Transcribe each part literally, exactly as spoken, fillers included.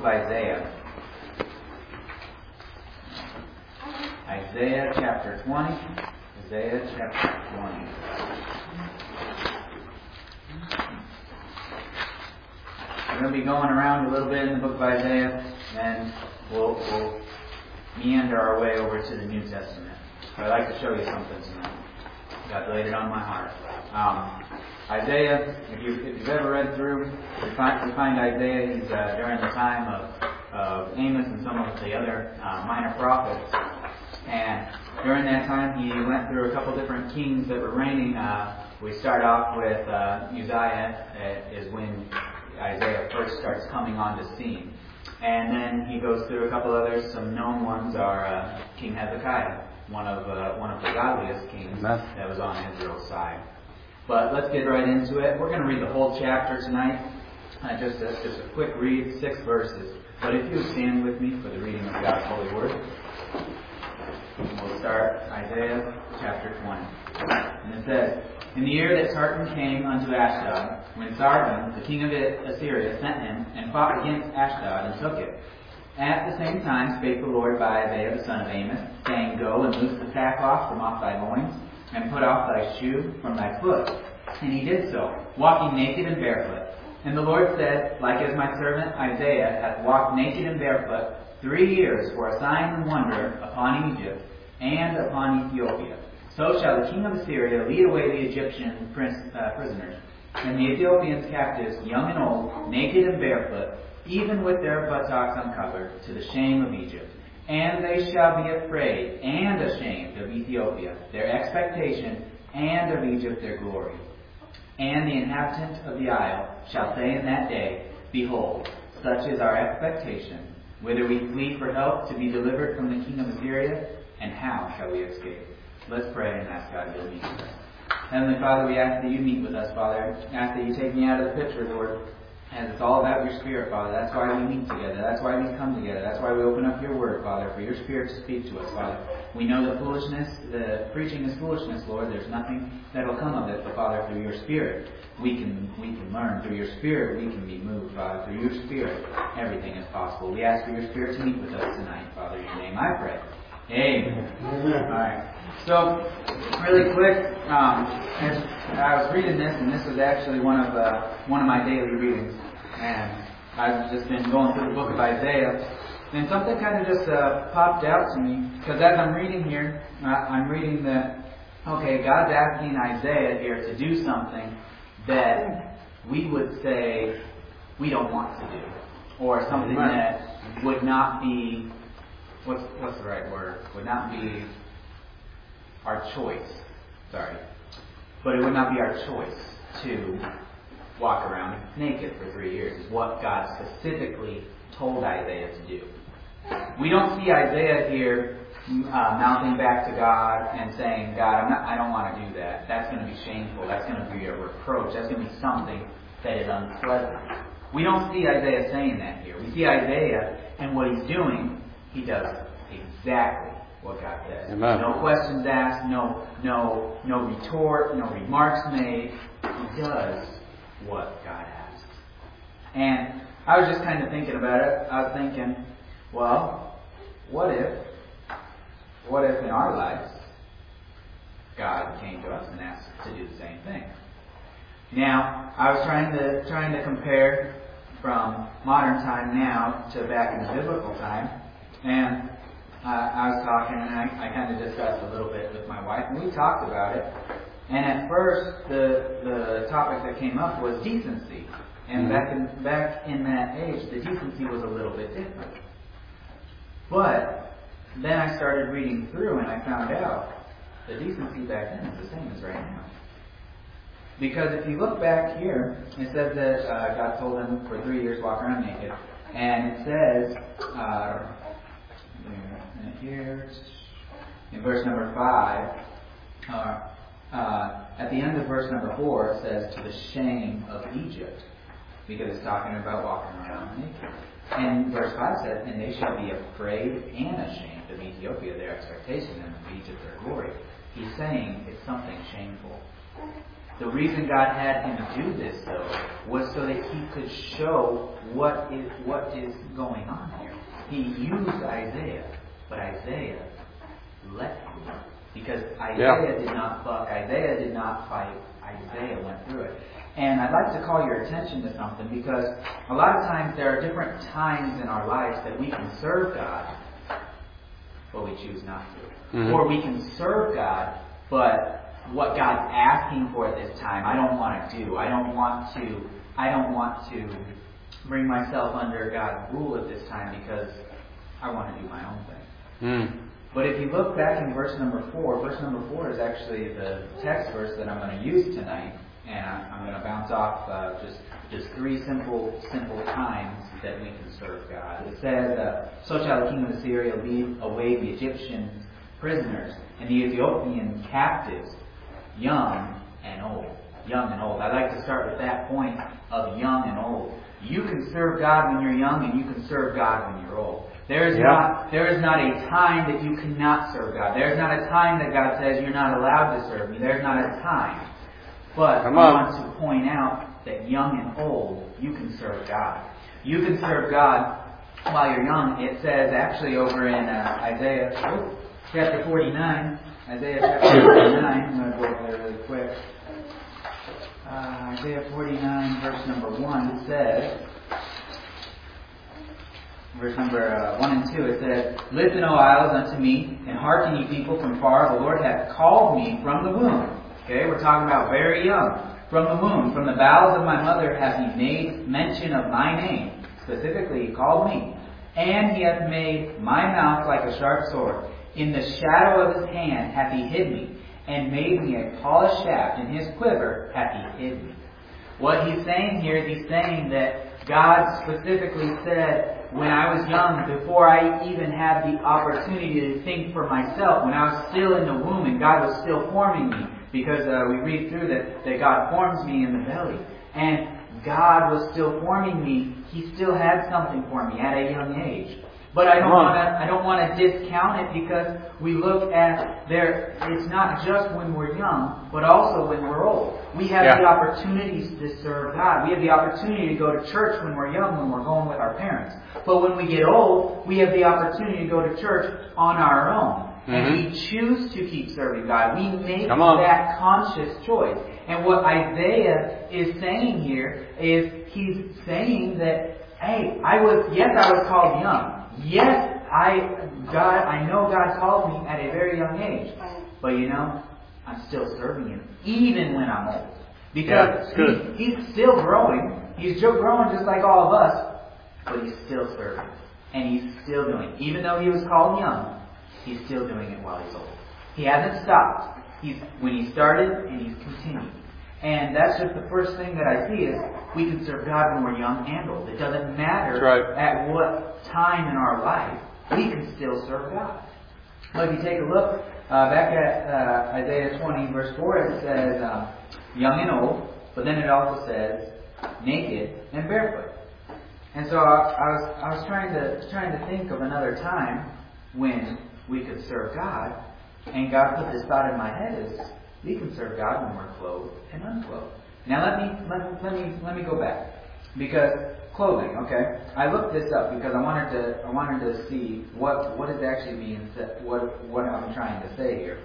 of Isaiah. Isaiah chapter twenty. Isaiah chapter twenty. We're going to be going around a little bit in the book of Isaiah, and we'll, we'll meander our way over to the New Testament. But I'd like to show you something tonight. God laid it on my heart. Um, Isaiah, if, you, if you've ever read through, you find, you find Isaiah, he's uh, during the time of, of Amos and some of the other uh, minor prophets. And during that time, he went through a couple different kings that were reigning. Uh, we start off with uh, Uzziah, uh, is when Isaiah first starts coming on the scene. And then he goes through a couple others. Some known ones are uh, King Hezekiah, one of uh, one of the godliest kings that was on Israel's side. But let's get right into it. We're going to read the whole chapter tonight. Uh, just, a, just a quick read, six verses. But if you stand with me for the reading of God's holy word. We'll start Isaiah chapter twenty. And it says, In the year that Tartan came unto Ashdod, when Sargon, the king of Assyria, sent him and fought against Ashdod and took it. At the same time spake the Lord by Isaiah the son of Amos, saying, Go and loose the sackcloth from off thy loins, and put off thy shoe from thy foot. And he did so, walking naked and barefoot. And the Lord said, Like as my servant Isaiah hath walked naked and barefoot three years for a sign and wonder upon Egypt and upon Ethiopia, so shall the king of Assyria lead away the Egyptian prince, uh, prisoners, and the Ethiopians captives, young and old, naked and barefoot, even with their buttocks uncovered, to the shame of Egypt. And they shall be afraid and ashamed of Ethiopia, their expectation, and of Egypt, their glory. And the inhabitant of the isle shall say in that day, Behold, such is our expectation, whither we flee for help to be delivered from the king of Assyria, and how shall we escape? Let's pray and ask God to meet with us. Heavenly Father, we ask that you meet with us, Father. I ask that you take me out of the picture, Lord, as it's all about your Spirit, Father. That's why we meet together. That's why we come together. That's why we open up your word, Father, for your Spirit to speak to us, Father. We know that foolishness, the preaching is foolishness, Lord. There's nothing that will come of it, but Father, through your Spirit, we can we can learn. Through your Spirit, we can be moved, Father. Through your Spirit, everything is possible. We ask for your Spirit to meet with us tonight, Father. In your name I pray. Amen. All right. So, really quick, um, as I was reading this, and this was actually one of uh, one of my daily readings, and I've just been going through the book of Isaiah, and something kind of just uh, popped out to me, because as I'm reading here, uh, I'm reading that, okay, God's asking Isaiah here to do something that we would say we don't want to do, or something that would not be, what's what's the right word, would not be our choice, sorry, but it would not be our choice to walk around naked for three years, is what God specifically told Isaiah to do. We don't see Isaiah here uh, mouthing back to God and saying, God, I'm not, I don't want to do that. That's going to be shameful. That's going to be a reproach. That's going to be something that is unpleasant. We don't see Isaiah saying that here. We see Isaiah, and what he's doing, he does exactly what God says. Amen. No questions asked, no no no retort, no remarks made. He does what God asks. And I was just kind of thinking about it. I was thinking, well, what if, what if in our lives, God came to us and asked to do the same thing? Now, I was trying to trying to compare from modern time now to back in the biblical time, and Uh, I was talking, and I, I kind of discussed a little bit with my wife, and we talked about it. And at first, the the topic that came up was decency, and mm-hmm. back in back in that age, the decency was a little bit different. But then I started reading through, and I found out the decency back then is the same as right now. Because if you look back here, it says that uh, God told them for three years walk around naked, and it says. Uh, Here, in verse number five, uh, uh, at the end of verse number four, it says, to the shame of Egypt, because it's talking about walking around naked. And verse five says, and they shall be afraid and ashamed of Ethiopia, their expectation, and of Egypt, their glory. He's saying it's something shameful. The reason God had him do this, though, was so that he could show what is what is going on here. He used Isaiah, but Isaiah let him. Because Isaiah yeah. did not fight. Isaiah did not fight. Isaiah went through it. And I'd like to call your attention to something, because a lot of times there are different times in our lives that we can serve God, but we choose not to. Mm-hmm. Or we can serve God, but what God's asking for at this time, I don't want to do. I don't want to. I don't want to bring myself under God's rule at this time because I want to do my own thing. Mm. But if you look back in verse number four, verse number four is actually the text verse that I'm going to use tonight, and I'm going to bounce off uh, just just three simple simple times that we can serve God. It says, uh, "So shall the king of Assyria lead away the Egyptian prisoners and the Ethiopian captives, young and old." Young and old. I'd like to start with that point of young and old. You can serve God when you're young, and you can serve God when you're old. There is yeah. not there is not a time that you cannot serve God. There is not a time that God says you're not allowed to serve me. There's not a time. But Come I on. want to point out that young and old, you can serve God. You can serve God while you're young. It says actually over in uh, Isaiah oh, chapter forty-nine. Isaiah chapter forty-nine. I'm going to go over there really quick. Uh, Isaiah forty-nine, verse number one, it says, verse number uh, one and two, it says, "Listen, O isles, unto me, and hearken, ye people from far. The Lord hath called me from the womb." Okay, we're talking about very young. "From the womb, from the bowels of my mother, hath he made mention of my name." Specifically, he called me. "And he hath made my mouth like a sharp sword. In the shadow of his hand hath he hid me, and made me a polished shaft. In his quiver hath he hid me." What he's saying here is he's saying that God specifically said, when I was young, before I even had the opportunity to think for myself, when I was still in the womb and God was still forming me, because uh, we read through that, that God forms me in the belly. And God was still forming me. He still had something for me at a young age. But I don't want to. I don't want to discount it, because we look at there. It's not just when we're young, but also when we're old. We have yeah. the opportunities to serve God. We have the opportunity to go to church when we're young, when we're going with our parents. But when we get old, we have the opportunity to go to church on our own, mm-hmm. and we choose to keep serving God. We make that conscious choice. And what Isaiah is saying here is he's saying that, hey, I was yes, I was called young. Yes, I God. I know God called me at a very young age, but you know, I'm still serving Him even when I'm old, because yeah, he, He's still growing. He's still growing just like all of us, but He's still serving, and He's still doing it. Even though He was called young, He's still doing it while He's old. He hasn't stopped. He's when He started, and He's continued. And that's just the first thing that I see is we can serve God when we're young and old. It doesn't matter right. at what time in our life, we can still serve God. Well, if you take a look uh, back at uh, Isaiah twenty, verse four, it says um, young and old, but then it also says naked and barefoot. And so I, I was I was trying to trying to think of another time when we could serve God, and God put this thought in my head is, we can serve God when we're clothed and unclothed. Now let me let, let me let me go back, because clothing. Okay, I looked this up because I wanted to I wanted to see what what is actually being said, what what I'm trying to say here.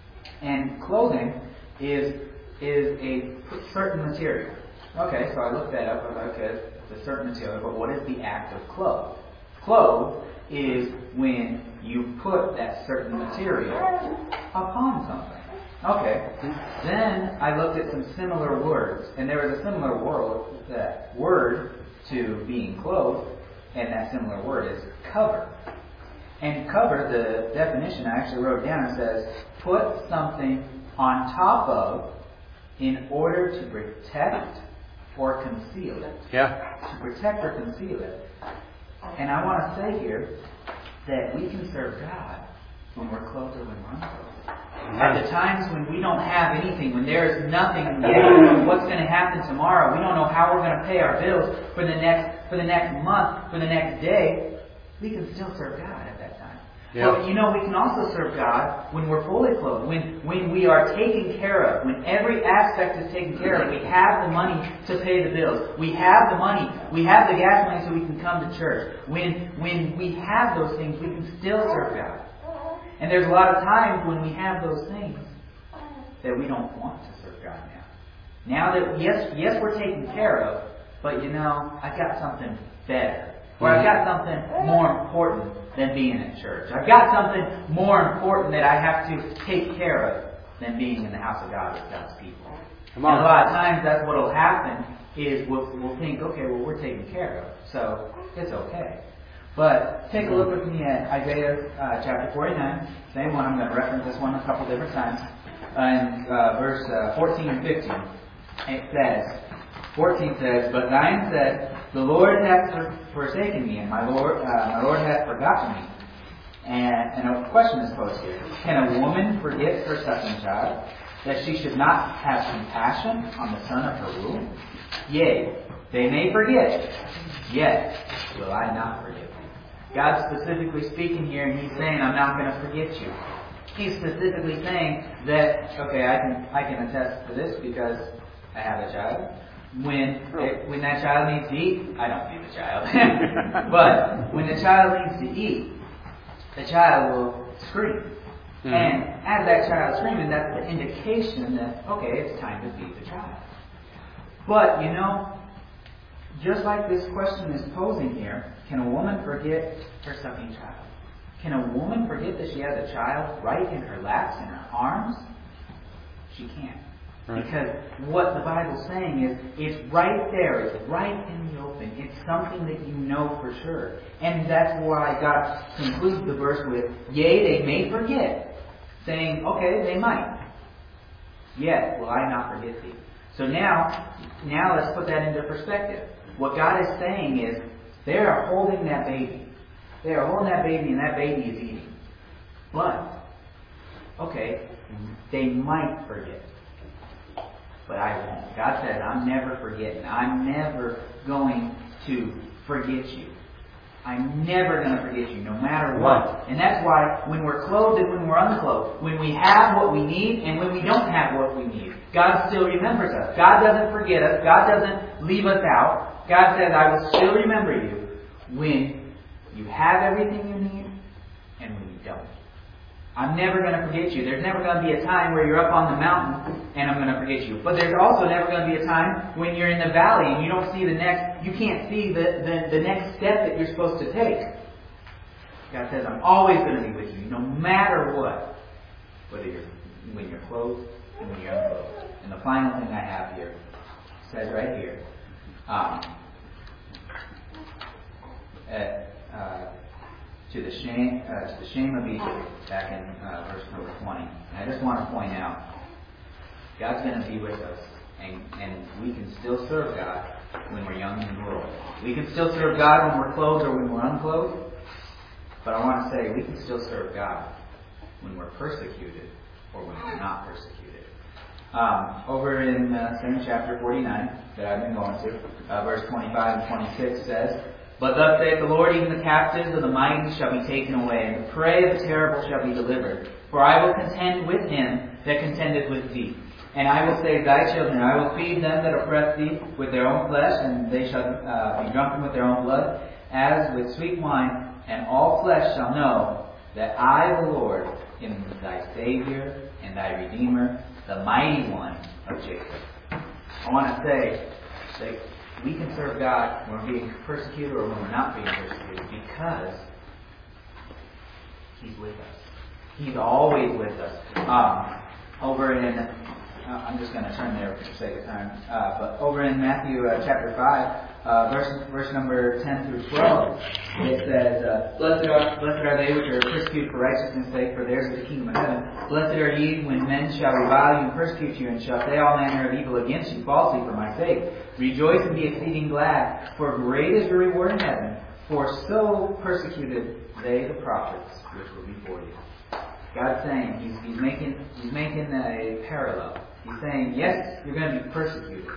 And clothing is is a certain material. Okay, so I looked that up. I was like, okay, it's a certain material, but what is the act of clothe? Clothe is when you put that certain material upon something. Okay. Then I looked at some similar words, and there was a similar word, that word to being clothed, and that similar word is cover. And cover, the definition I actually wrote down, it says, put something on top of in order to protect or conceal it. Yeah. To protect or conceal it. And I want to say here that we can serve God when we're clothed or when we're unclothed. At the times when we don't have anything, when there is nothing, we don't know what's going to happen tomorrow, we don't know how we're going to pay our bills for the next for the next month, for the next day, we can still serve God at that time. Yeah. But you know, we can also serve God when we're fully clothed, when when we are taken care of, when every aspect is taken care of. We have the money to pay the bills. We have the money. We have the gas money so we can come to church. When when we have those things, we can still serve God. And there's a lot of times when we have those things that we don't want to serve God now. Now that, yes, yes, we're taken care of, but you know, I've got something better. Or I've got something more important than being in church. I've got something more important that I have to take care of than being in the house of God with God's people. And a lot of times that's what will happen is we'll, we'll think, okay, well, we're taken care of, so it's okay. But take a look with me at Isaiah uh, chapter forty-nine. Same one. I'm going to reference this one a couple different times. Uh, in uh, verse uh, fourteen and fifteen, it says, fourteen says, "But thine said, the Lord hath forsaken me, and my Lord, uh, my Lord hath forgotten me." And, and a question is posed here: can a woman forget her suckling child, that she should not have compassion on the son of her womb? Yea, they may forget, yet will I not forget. God's specifically speaking here, and He's saying, I'm not going to forget you. He's specifically saying that, okay, I can I can attest to this because I have a child. When it, when that child needs to eat, I don't feed the child. But when the child needs to eat, the child will scream. Mm-hmm. And as that child is screaming, that's the indication that, okay, it's time to feed the child. But, you know, just like this question is posing here, can a woman forget her sucking child? Can a woman forget that she has a child right in her laps, in her arms? She can't. Right. Because what the Bible's saying is, it's right there, it's right in the open. It's something that you know for sure. And that's why God concludes the verse with, yea, they may forget. Saying, okay, they might. Yet will I not forget thee. So now, now let's put that into perspective. What God is saying is, they are holding that baby. They are holding that baby and that baby is eating. But, okay, they might forget. But I won't. God says, I'm never forgetting. I'm never going to forget you. I'm never going to forget you, no matter what. And that's why when we're clothed and when we're unclothed, when we have what we need and when we don't have what we need, God still remembers us. God doesn't forget us. God doesn't leave us out. God says, I will still remember you when you have everything you need and when you don't. I'm never going to forget you. There's never going to be a time where you're up on the mountain and I'm going to forget you. But there's also never going to be a time when you're in the valley and you don't see the next, you can't see the, the, the next step that you're supposed to take. God says, I'm always going to be with you, no matter what. Whether you're, when you're clothed and when you're unclothed. And the final thing I have here, says right here, um, at, uh, to the shame, uh, to the shame of Egypt, back in uh, verse number twenty. And I just want to point out, God's going to be with us, and, and we can still serve God when we're young and old. We can still serve God when we're clothed or when we're unclothed. But I want to say, we can still serve God when we're persecuted or when we're not persecuted. Um, over in uh, same chapter forty-nine that I've been going to, uh, verse twenty-five and twenty-six says, But thus saith the Lord, even the captives of the mighty shall be taken away, and the prey of the terrible shall be delivered. For I will contend with him that contendeth with thee. And I will save thy children. I will feed them that oppress thee with their own flesh, and they shall uh, be drunken with their own blood, as with sweet wine. And all flesh shall know that I, the Lord, am thy Savior and thy Redeemer, the mighty one of Jacob. I want to say that we can serve God when we're being persecuted or when we're not being persecuted because He's with us. He's always with us. Um, over in, uh, I'm just going to turn there for the sake of time, uh, but over in Matthew uh, chapter five, uh, verse verse number ten through twelve, it says, uh, Blessed are blessed are they which are persecuted for righteousness' sake, for theirs is the kingdom of heaven. Blessed are ye when men shall revile you and persecute you, and shall say all manner of evil against you falsely for my sake. Rejoice and be exceeding glad, for great is your reward in heaven. For so persecuted they the prophets which were before you. God's saying, He's, he's making He's making a parallel. He's saying, yes, you're going to be persecuted,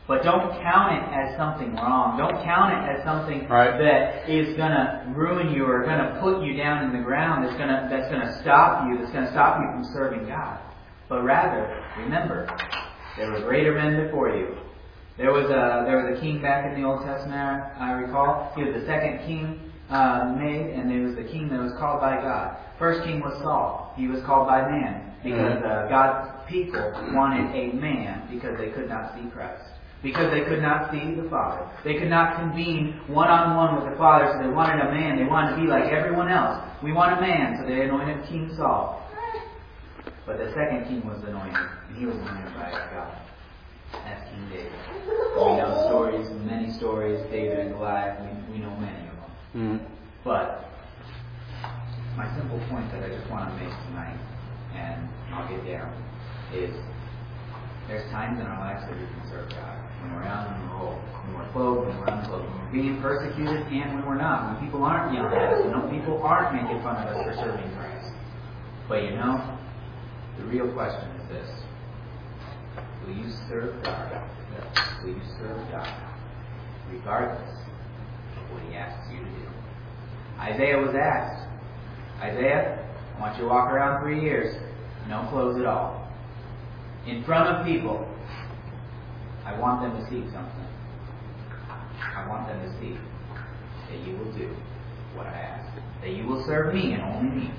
But don't count it as something wrong. Don't count it as something right. that is going to ruin you or going to put you down in the ground, that's going to that's going to stop you, that's going to stop you from serving God. But rather, remember, there were greater men before you. There was a there was a king back in the Old Testament, I recall. He was the second king uh, made, and it was the king that was called by God. First king was Saul. He was called by man because uh, God's people wanted a man because they could not see Christ. Because they could not see the Father. They could not convene one-on-one with the Father, so they wanted a man. They wanted to be like everyone else. We want a man, so they anointed King Saul. But the second king was anointed, and he was anointed by God. That's King David. We know stories, many stories, David and Goliath, we, we know many of them. Mm-hmm. But my simple point that I just want to make tonight, and I'll get down, is there's times in our lives that we can serve God. When we're out on the roll, when we're clothed, when we're unclothed, when we're being persecuted, and when we're not. When people aren't yelling at us, when people aren't making fun of us for serving Christ. But you know, the real question is this. Will you serve God? Will you serve God regardless of what He asks you to do? Isaiah was asked, Isaiah, I want you to walk around three years, no clothes at all. In front of people, I want them to see something. I want them to see that you will do what I ask. That you will serve me and only me.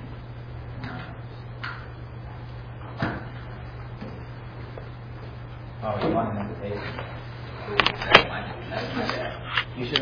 Oh, you want an invitation? That's my, that's my bad.